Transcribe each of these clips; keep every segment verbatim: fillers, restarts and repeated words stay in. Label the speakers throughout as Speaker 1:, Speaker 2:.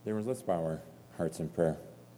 Speaker 1: Dear ones, let's bow our hearts in prayer.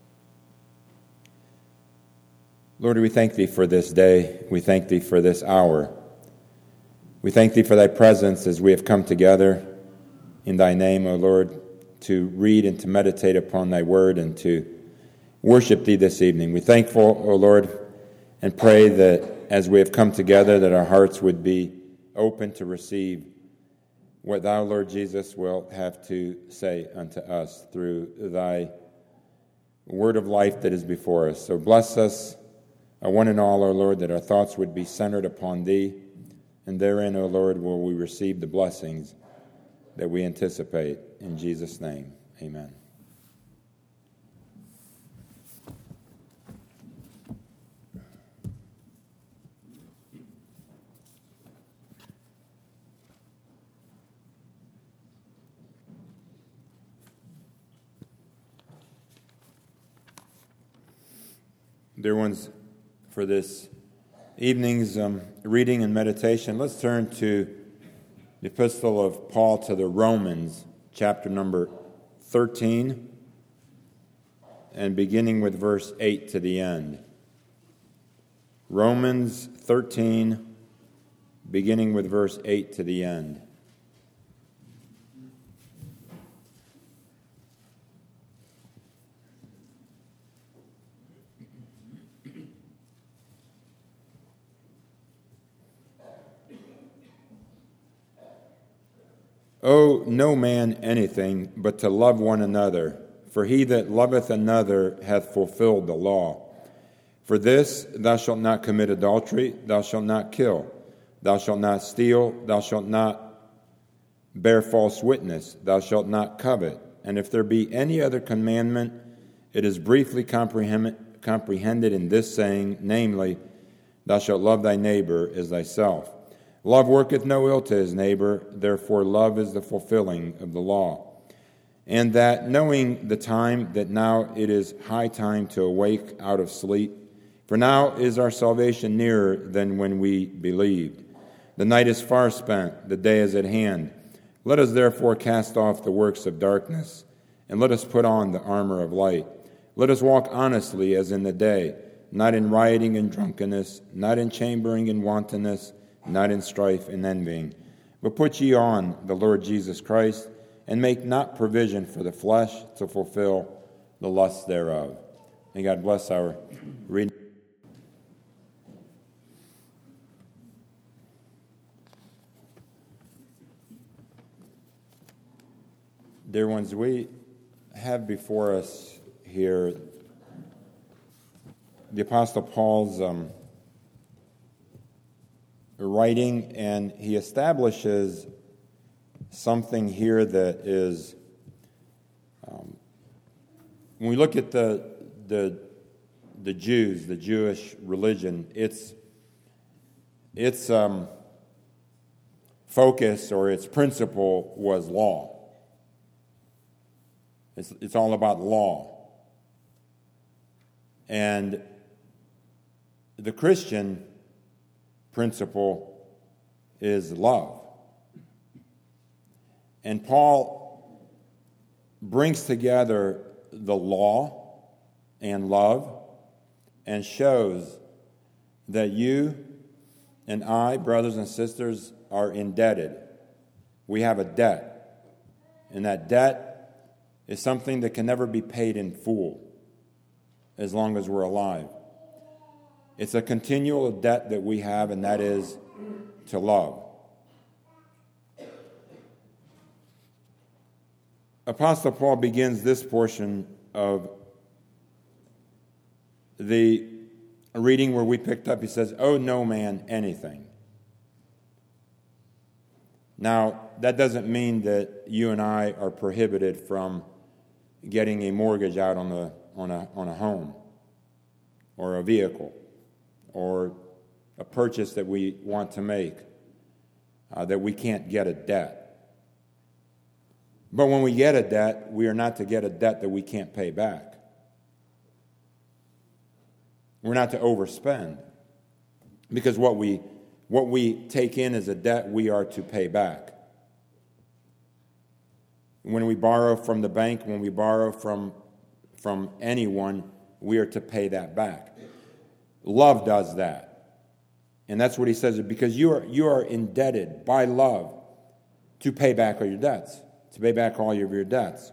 Speaker 1: Lord, we thank Thee for this day. We thank Thee for this hour. We thank Thee for Thy presence as we have come together in Thy name, O Lord, to read and to meditate upon Thy word and to worship Thee this evening. We're thankful, O Lord, and pray that as we have come together, that our hearts would be open to receive what Thou, Lord Jesus, wilt have to say unto us through Thy word of life that is before us. So bless us, uh, one and all, O Lord, that our thoughts would be centered upon Thee, and therein, O Lord, will we receive the blessings that we anticipate. In Jesus' name, amen. Dear ones, for this evening's um, reading and meditation, let's turn to the epistle of Paul to the Romans, chapter number thirteen, and beginning with verse eight to the end. Romans thirteen, beginning with verse eight to the end. Owe no man anything but to love one another, for he that loveth another hath fulfilled the law. For this, thou shalt not commit adultery, thou shalt not kill, thou shalt not steal, thou shalt not bear false witness, thou shalt not covet. And if there be any other commandment, it is briefly comprehend, comprehended in this saying, namely, thou shalt love thy neighbor as thyself. Love worketh no ill to his neighbor, therefore love is the fulfilling of the law. And that, knowing the time, that now it is high time to awake out of sleep, for now is our salvation nearer than when we believed. The night is far spent, the day is at hand. Let us therefore cast off the works of darkness, and let us put on the armor of light. Let us walk honestly as in the day, not in rioting and drunkenness, not in chambering and wantonness, not in strife and envying. But put ye on the Lord Jesus Christ, and make not provision for the flesh to fulfill the lusts thereof. May God bless our reading. Dear ones, we have before us here the Apostle Paul's um, writing, and he establishes something here that is, um, when we look at the the the Jews, the Jewish religion, its its um, focus or its principle was law. It's it's all about law, and the Christian principle is love. And Paul brings together the law and love and shows that you and I, brothers and sisters, are indebted. We have a debt. And that debt is something that can never be paid in full as long as we're alive. It's a continual debt that we have, and that is to love. Apostle Paul begins this portion of the reading where we picked up. He says, owe no man anything. Now, that doesn't mean that you and I are prohibited from getting a mortgage out on a, on a, on a home or a vehicle, or a purchase that we want to make, uh, that we can't get a debt. But when we get a debt, we are not to get a debt that we can't pay back. We're not to overspend, because what we what we take in as a debt, we are to pay back. when we borrow from the bank, when we borrow from, from anyone, we are to pay that back. Love does that. And that's what he says, because you are, you are indebted by love to pay back all your debts, to pay back all of your debts.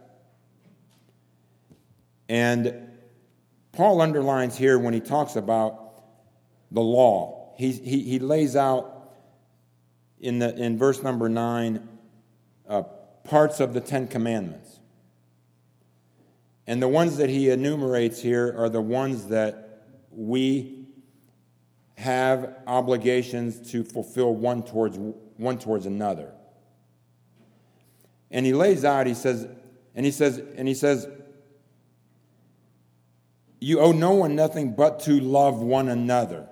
Speaker 1: And Paul underlines here when he talks about the law, he, he, he lays out in, the, in verse number nine uh, parts of the Ten Commandments. And the ones that he enumerates here are the ones that we have obligations to fulfill one towards one towards another. And he lays out, he says, and he says, and he says, you owe no one nothing but to love one another.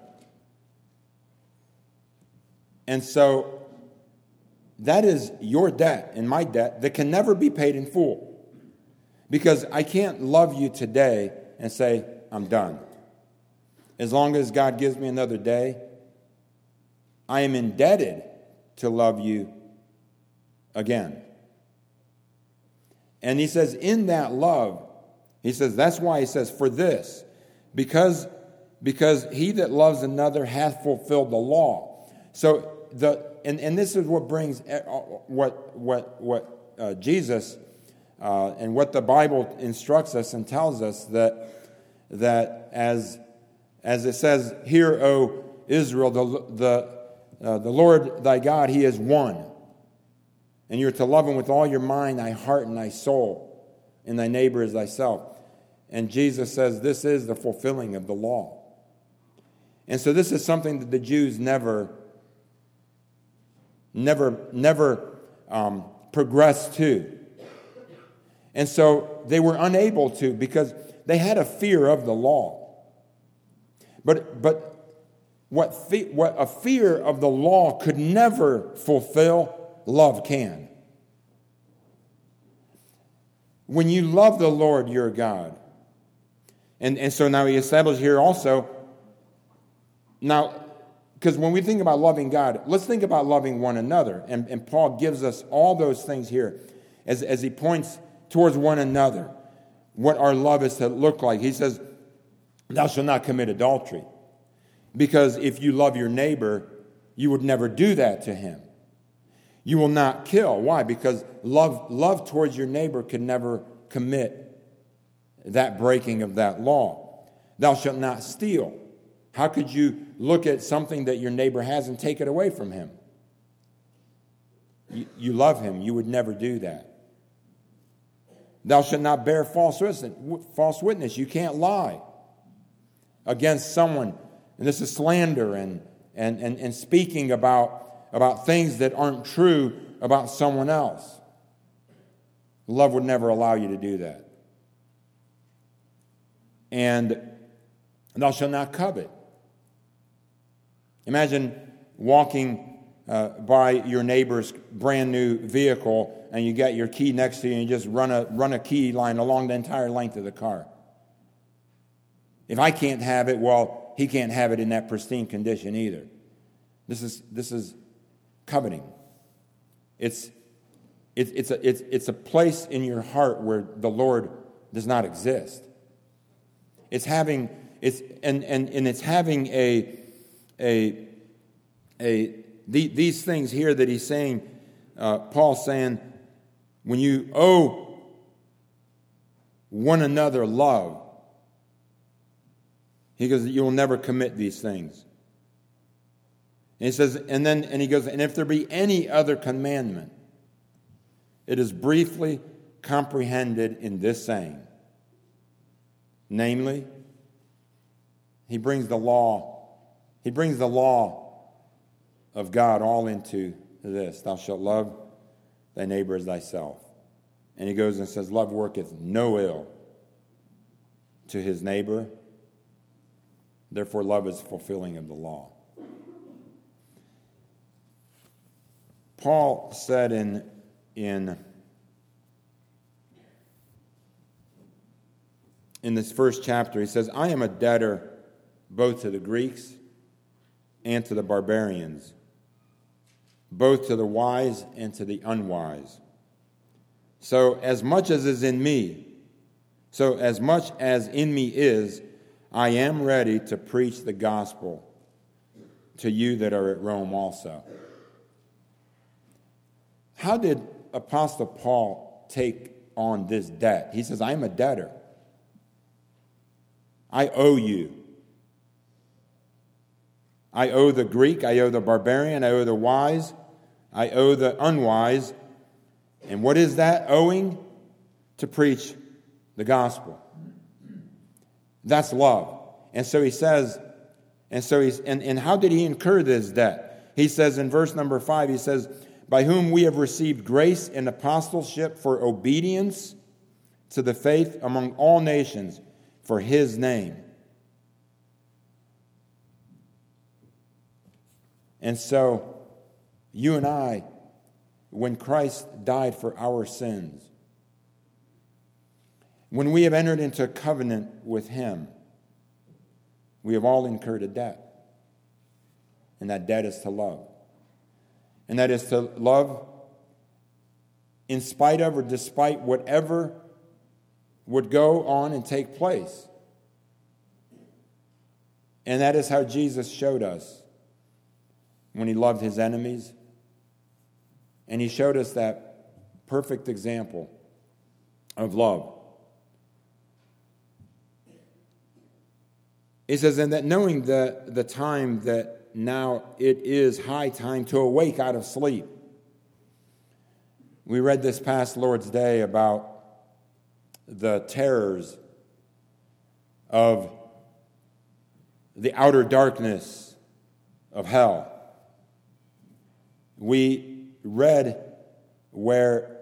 Speaker 1: And so that is your debt and my debt that can never be paid in full. Because I can't love you today and say, I'm done. As long as God gives me another day, I am indebted to love you again. And he says, in that love, he says, that's why he says, for this, because, because he that loves another hath fulfilled the law. So, the and, and this is what brings, what, what, what uh, Jesus uh, and what the Bible instructs us and tells us that, that as, as it says, hear, O Israel, the, the, uh, the Lord thy God, he is one. And you're to love him with all your mind, thy heart, and thy soul, and thy neighbor as thyself. And Jesus says this is the fulfilling of the law. And so this is something that the Jews never, never, never um, progressed to. And so they were unable to because they had a fear of the law. But, but what, fe- what a fear of the law could never fulfill, love can. When you love the Lord your God, and, and so now he established here also, now, because when we think about loving God, let's think about loving one another. And, and Paul gives us all those things here as, as he points towards one another, what our love is to look like. He says, thou shalt not commit adultery. Because if you love your neighbor, you would never do that to him. You will not kill. Why? Because love, love towards your neighbor can never commit that breaking of that law. Thou shalt not steal. How could you look at something that your neighbor has and take it away from him? You, you love him. You would never do that. Thou shalt not bear false witness. False witness. You can't lie against someone. And this is slander and, and, and, and speaking about about things that aren't true about someone else. Love would never allow you to do that. And thou shalt not covet. Imagine walking uh, by your neighbor's brand new vehicle and you got your key next to you and you just run a, run a key line along the entire length of the car. If I can't have it, well, he can't have it in that pristine condition either. This is, this is coveting. It's, it's, it's, a, it's, it's a place in your heart where the Lord does not exist. It's having, it's, and, and, and it's having a, a, a the, these things here that he's saying, uh, Paul's saying, when you owe one another love, he goes, you will never commit these things. And he says, and then, and he goes, and if there be any other commandment, it is briefly comprehended in this saying. Namely, he brings the law, he brings the law of God all into this. Thou shalt love thy neighbor as thyself. And he goes and says, love worketh no ill to his neighbor. Therefore, love is fulfilling of the law. Paul said in, in, in this first chapter, he says, I am a debtor both to the Greeks and to the barbarians, both to the wise and to the unwise. So as much as is in me, so as much as in me is, I am ready to preach the gospel to you that are at Rome also. How did Apostle Paul take on this debt? He says, I am a debtor. I owe you. I owe the Greek, I owe the barbarian, I owe the wise, I owe the unwise. And what is that owing? To preach the gospel. That's love. And so he says, and so he's, and, and how did he incur this debt? He says in verse number five, he says, by whom we have received grace and apostleship for obedience to the faith among all nations for his name. And so, you and I, when Christ died for our sins, when we have entered into a covenant with him, we have all incurred a debt. And that debt is to love. And that is to love in spite of or despite whatever would go on and take place. And that is how Jesus showed us when he loved his enemies. And he showed us that perfect example of love. He says, and that knowing the, the time that now it is high time to awake out of sleep. We read this past Lord's Day about the terrors of the outer darkness of hell. We read where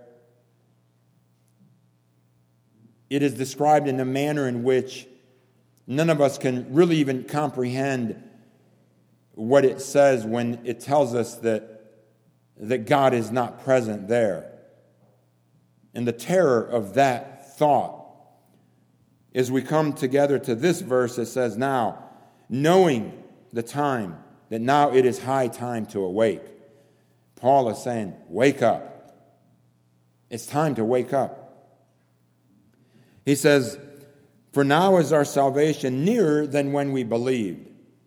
Speaker 1: it is described in a manner in which none of us can really even comprehend what it says when it tells us that, that God is not present there. And the terror of that thought, as we come together to this verse that says, now, knowing the time, that now it is high time to awake. Paul is saying, wake up. It's time to wake up. He says, for now is our salvation nearer than when we believed.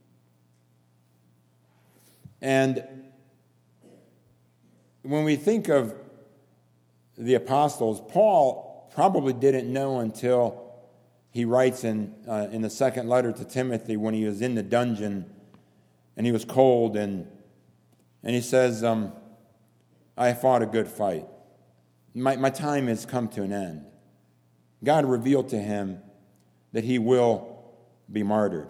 Speaker 1: And when we think of the apostles, Paul probably didn't know until he writes in uh, in the second letter to Timothy when he was in the dungeon and he was cold, and and he says, um, I fought a good fight. My, my time has come to an end. God revealed to him that he will be martyred.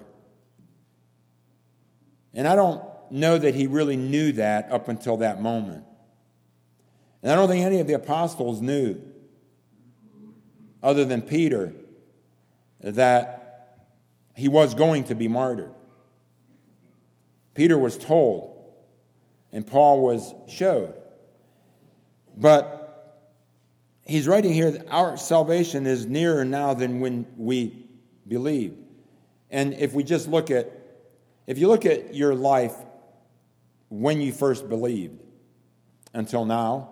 Speaker 1: And I don't know that he really knew that up until that moment. And I don't think any of the apostles knew, other than Peter, that he was going to be martyred. Peter was told, and Paul was showed. But he's writing here that our salvation is nearer now than when we believed. And if we just look at, if you look at your life when you first believed until now,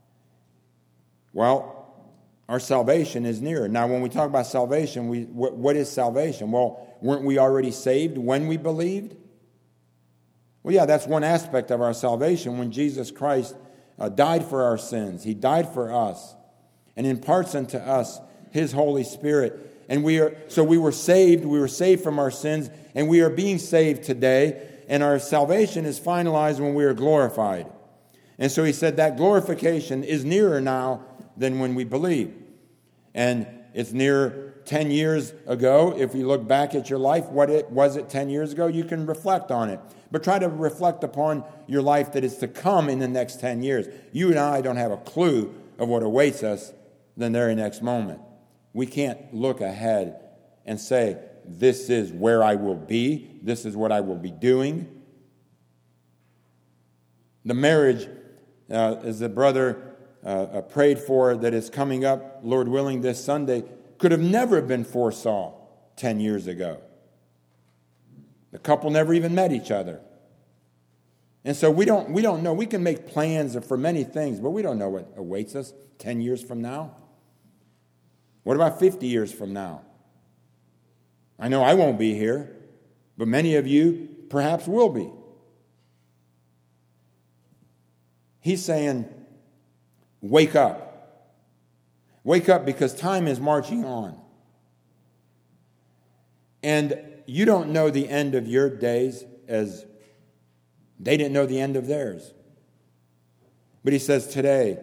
Speaker 1: well, our salvation is nearer. Now, when we talk about salvation, we what, what is salvation? Well, weren't we already saved when we believed? Well, yeah, that's one aspect of our salvation. When Jesus Christ uh, died for our sins, he died for us and imparts unto us his Holy Spirit. And we are so we were saved, we were saved from our sins, and we are being saved today. And our salvation is finalized when we are glorified. And so he said that glorification is nearer now than when we believe. And it's nearer ten years ago. If you look back at your life, what it was it ten years ago, you can reflect on it. But try to reflect upon your life that is to come in the next ten years. You and I don't have a clue of what awaits us the very next moment. We can't look ahead and say, this is where I will be. This is what I will be doing. The marriage, uh, as the brother uh, prayed for that is coming up, Lord willing, this Sunday, could have never been foresaw ten years ago. The couple never even met each other. And so we don't, we don't know. We can make plans for many things, but we don't know what awaits us ten years from now. What about fifty years from now? I know I won't be here, but many of you perhaps will be. He's saying, wake up. Wake up, because time is marching on. And you don't know the end of your days as they didn't know the end of theirs. But he says today,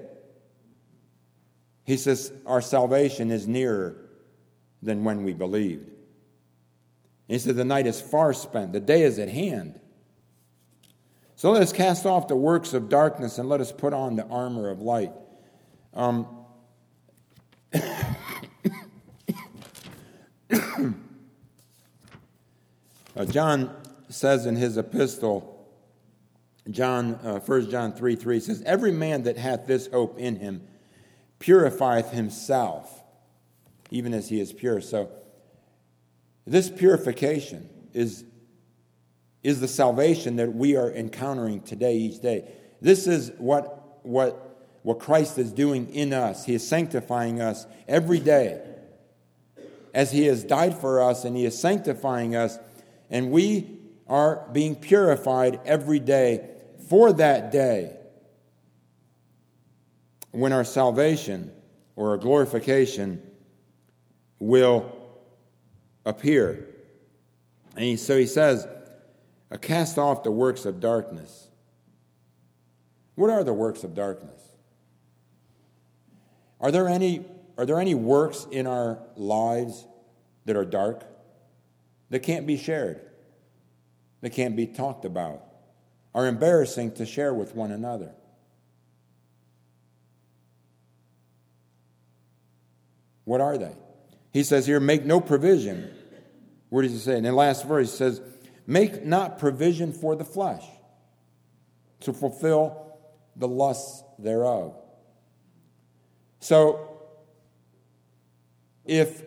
Speaker 1: he says our salvation is nearer than when we believed. And he said the night is far spent, the day is at hand. So let us cast off the works of darkness and let us put on the armor of light. Um, uh, John says in his epistle, John, uh, First John three three says, every man that hath this hope in him purifieth himself, even as he is pure. So this purification is, is the salvation that we are encountering today, each day. This is what, what, what Christ is doing in us. He is sanctifying us every day. As he has died for us and he is sanctifying us, and we are being purified every day for that day when our salvation or our glorification will appear. And he, so he says, cast off the works of darkness. What are the works of darkness? Are there any, are there any works in our lives that are dark, that can't be shared, that can't be talked about, are embarrassing to share with one another? What are they? He says here, make no provision. Where does he say? In the last verse, he says, make not provision for the flesh to fulfill the lusts thereof. So, if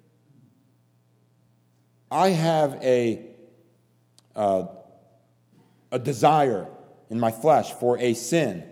Speaker 1: I have a, uh, a desire in my flesh for a sin,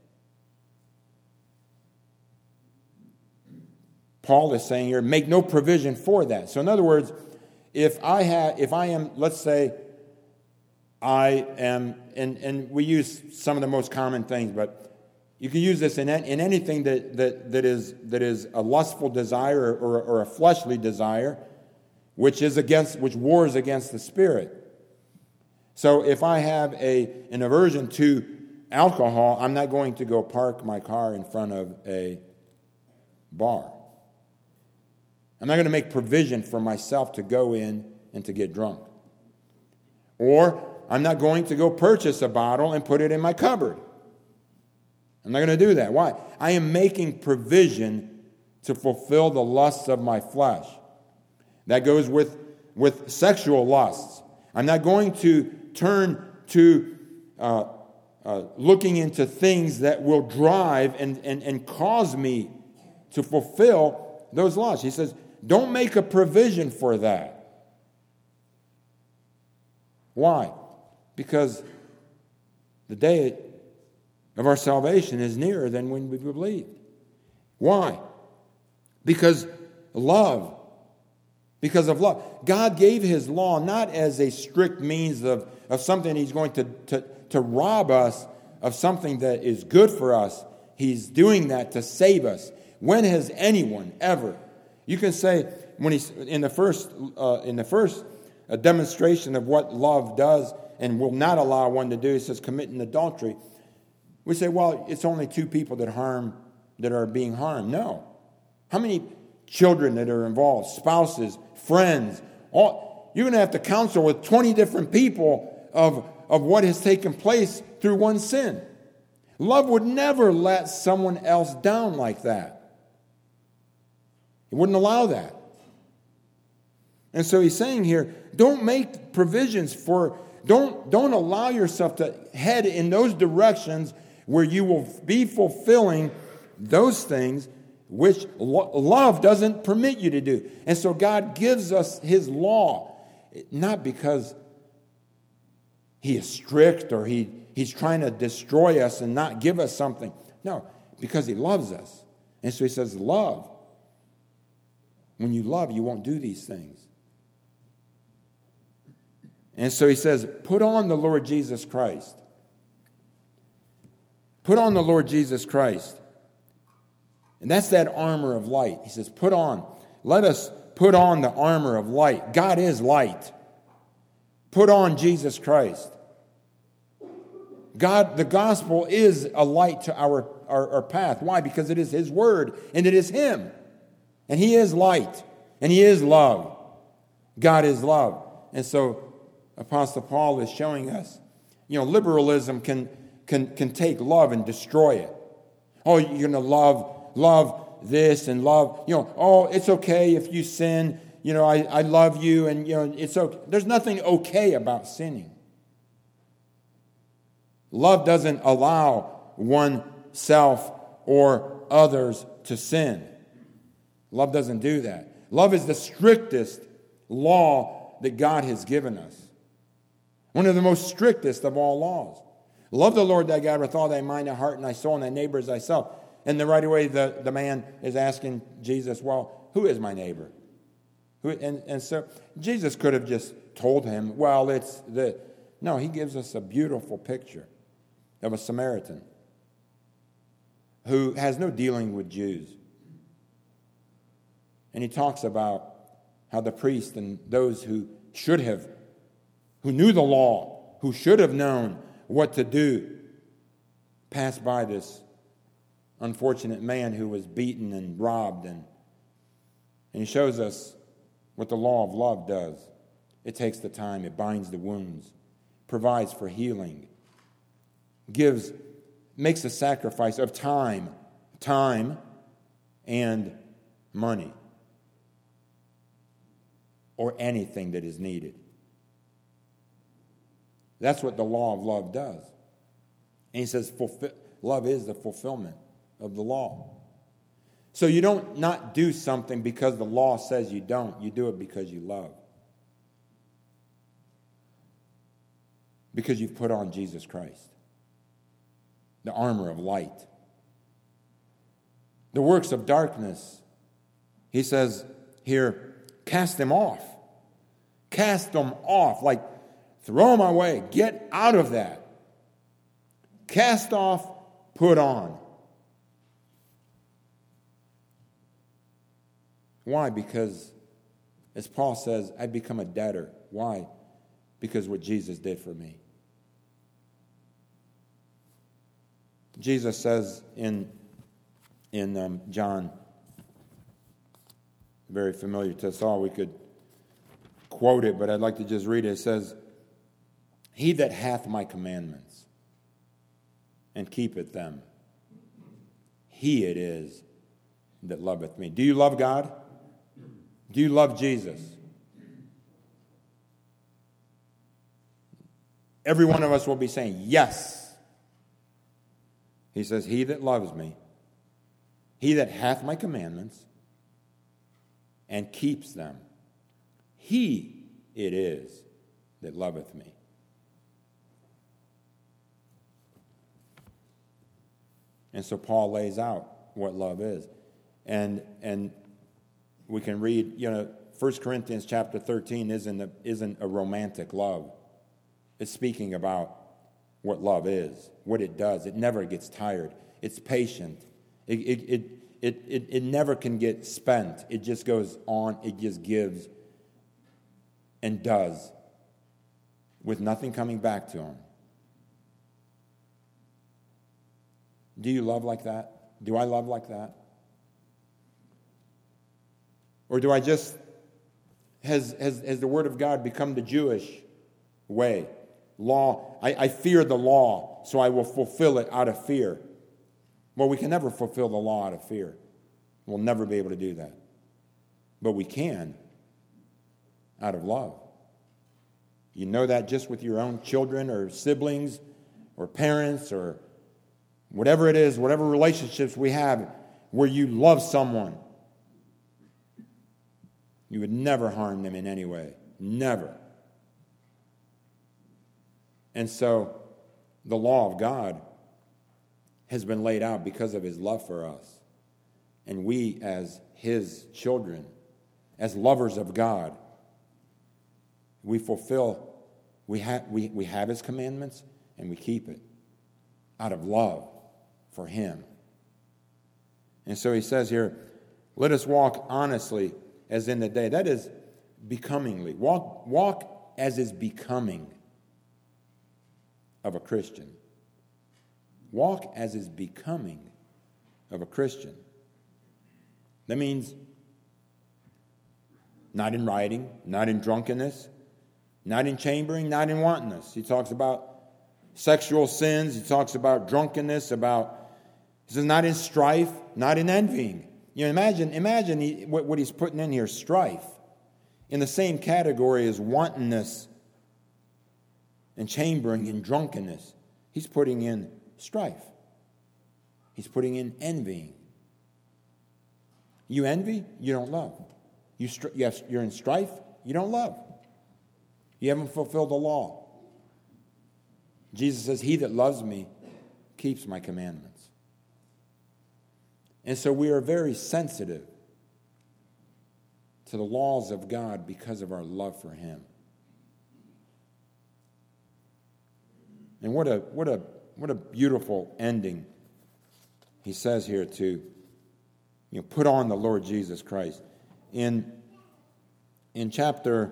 Speaker 1: Paul is saying here, make no provision for that. So in other words, if I have, if I am, let's say, I am, and, and we use some of the most common things, but you can use this in, in anything that, that, that is that is a lustful desire or, or a fleshly desire, which is against, which wars against the spirit. So if I have a an aversion to alcohol, I'm not going to go park my car in front of a bar. I'm not going to make provision for myself to go in and to get drunk. Or I'm not going to go purchase a bottle and put it in my cupboard. I'm not going to do that. Why? I am making provision to fulfill the lusts of my flesh. That goes with, with sexual lusts. I'm not going to turn to uh, uh, looking into things that will drive and, and, and cause me to fulfill those lusts. He says, don't make a provision for that. Why? Because the day of our salvation is nearer than when we believed. Why? Because love. Because of love. God gave his law not as a strict means of, of something he's going to, to, to rob us of something that is good for us. He's doing that to save us. When has anyone ever? You can say when he's in the first uh, in the first uh, demonstration of what love does and will not allow one to do. He says committing adultery. We say, well, it's only two people that harm that are being harmed. No, how many children that are involved, spouses, friends? All, you're going to have to counsel with twenty different people of of what has taken place through one sin. Love would never let someone else down like that. He wouldn't allow that. And so he's saying here, don't make provisions for, don't, don't allow yourself to head in those directions where you will be fulfilling those things which lo- love doesn't permit you to do. And so God gives us his law, not because he is strict or he, he's trying to destroy us and not give us something. No, because he loves us. And so he says, love. When you love, you won't do these things. And so he says, put on the Lord Jesus Christ. Put on the Lord Jesus Christ. And that's that armor of light. He says, put on. Let us put on the armor of light. God is light. Put on Jesus Christ. God, the gospel is a light to our, our, our path. Why? Because it is his word and it is him. And he is light and he is love. God is love. And so Apostle Paul is showing us, you know, liberalism can, can, can take love and destroy it. Oh, you're going to love, love this and love, you know, oh, it's okay if you sin. You know, I, I love you and, you know, it's okay. There's nothing okay about sinning. Love doesn't allow oneself or others to sin. Love doesn't do that. Love is the strictest law that God has given us. One of the most strictest of all laws. Love the Lord thy God with all thy mind, thy heart, and thy soul, and thy neighbor as thyself. And then right away the, the man is asking Jesus, well, who is my neighbor? Who, and, and so Jesus could have just told him, well, it's the... No, he gives us a beautiful picture of a Samaritan who has no dealing with Jews. And he talks about how the priest and those who should have, who knew the law, who should have known what to do, passed by this unfortunate man who was beaten and robbed. And, and he shows us what the law of love does. It takes the time, it binds the wounds, provides for healing, gives, makes a sacrifice of time, time and money, or anything that is needed. That's what the law of love does. And he says fulfill, love is the fulfillment of the law. So you don't not do something because the law says you don't. You do it because you love. Because you've put on Jesus Christ, the armor of light. The works of darkness, he says here, cast them off. Cast them off, like throw them away. Get out of that. Cast off, put on. Why? Because, as Paul says, I become a debtor. Why? Because what Jesus did for me. Jesus says in, in um, John, very familiar to us all, we could quote it, but I'd like to just read it. It says, he that hath my commandments and keepeth them, he it is that loveth me. Do you love God? Do you love Jesus? Every one of us will be saying, yes. He says, he that loves me, he that hath my commandments and keeps them, he it is that loveth me. And so Paul lays out what love is. And and we can read, you know, First Corinthians chapter thirteen isn't a, isn't a romantic love. It's speaking about what love is, what it does. It never gets tired. It's patient. It, it, it, it, it, it never can get spent. It just goes on. It just gives and does with nothing coming back to him. Do you love like that? Do I love like that? Or do I just, has, has, has the Word of God become the Jewish way? Law, I, I fear the law, so I will fulfill it out of fear. Well, we can never fulfill the law out of fear. We'll never be able to do that. But we can out of love. You know that just with your own children or siblings or parents or whatever it is, whatever relationships we have where you love someone. You would never harm them in any way. Never. And so the law of God has been laid out because of his love for us. And we, as his children, as lovers of God, we fulfill, we have, we, we have his commandments, and we keep it out of love for him. And so he says here, let us walk honestly as in the day. That is becomingly. Walk, walk as is becoming of a Christian. Walk as is becoming of a Christian. That means not in rioting, not in drunkenness, not in chambering, not in wantonness. He talks about sexual sins. He talks about drunkenness, about, he says, not in strife, not in envying. You know, imagine, imagine he, what, what he's putting in here, strife, in the same category as wantonness and chambering and drunkenness. He's putting in strife. He's putting in envying. You envy, you don't love. You str- you have, you're in strife, you don't love. You haven't fulfilled the law. Jesus says, he that loves me keeps my commandments. And so we are very sensitive to the laws of God because of our love for him. And what a what a what a beautiful ending he says here to, you know, put on the Lord Jesus Christ. In in chapter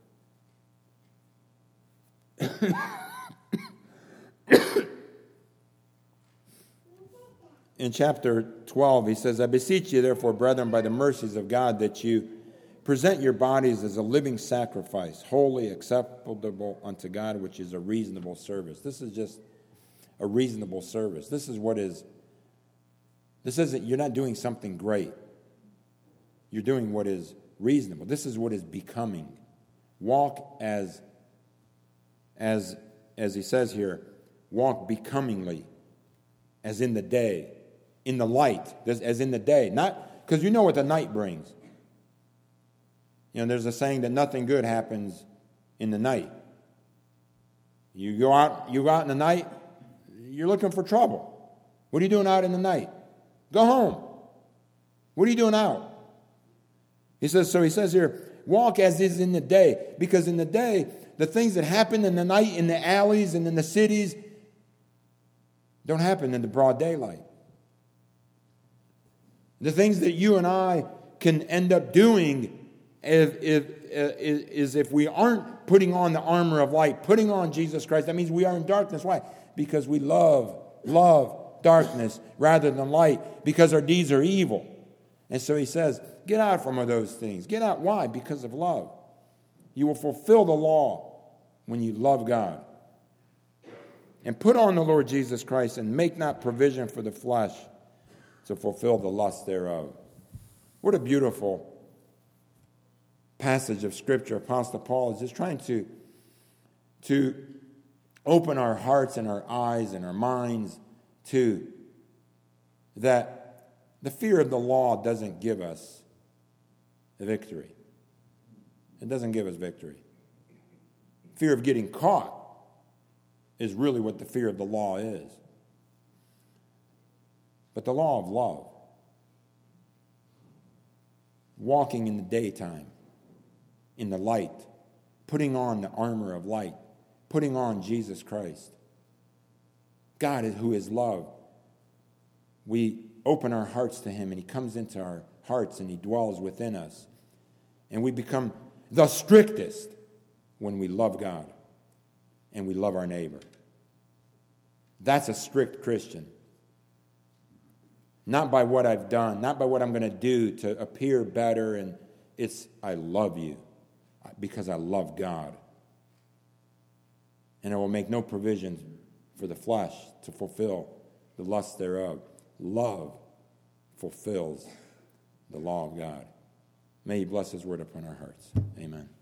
Speaker 1: In chapter twelve, he says, I beseech you, therefore, brethren, by the mercies of God, that you present your bodies as a living sacrifice, holy, acceptable unto God, which is a reasonable service. This is just a reasonable service. This is what is, this isn't, you're not doing something great. You're doing what is reasonable. This is what is becoming. Walk as, as, as he says here, walk becomingly, as in the day, in the light, as in the day. Not, because you know what the night brings. You know, there's a saying that nothing good happens in the night. You go out, you go out in the night, you're looking for trouble. What are you doing out in the night? Go home. What are you doing out? He says, so he says here, walk as is in the day. Because in the day, the things that happen in the night, in the alleys and in the cities, don't happen in the broad daylight. The things that you and I can end up doing if, if, uh, is if we aren't putting on the armor of light, putting on Jesus Christ. That means we are in darkness. Why? Because we love, love darkness rather than light, because our deeds are evil. And so he says, get out from those things. Get out. Why? Because of love. You will fulfill the law when you love God. And put on the Lord Jesus Christ, and make not provision for the flesh to fulfill the lust thereof. What a beautiful passage of Scripture. Apostle Paul is just trying to, to open our hearts and our eyes and our minds to that the fear of the law doesn't give us victory. It doesn't give us victory. Fear of getting caught is really what the fear of the law is. But the law of love, walking in the daytime, in the light, putting on the armor of light, putting on Jesus Christ. God, who is love, we open our hearts to him, and he comes into our hearts and he dwells within us. And we become the strictest when we love God and we love our neighbor. That's a strict Christian. Not by what I've done, not by what I'm going to do to appear better. And it's, I love you because I love God. And I will make no provisions for the flesh to fulfill the lust thereof. Love fulfills the law of God. May he bless his word upon our hearts. Amen.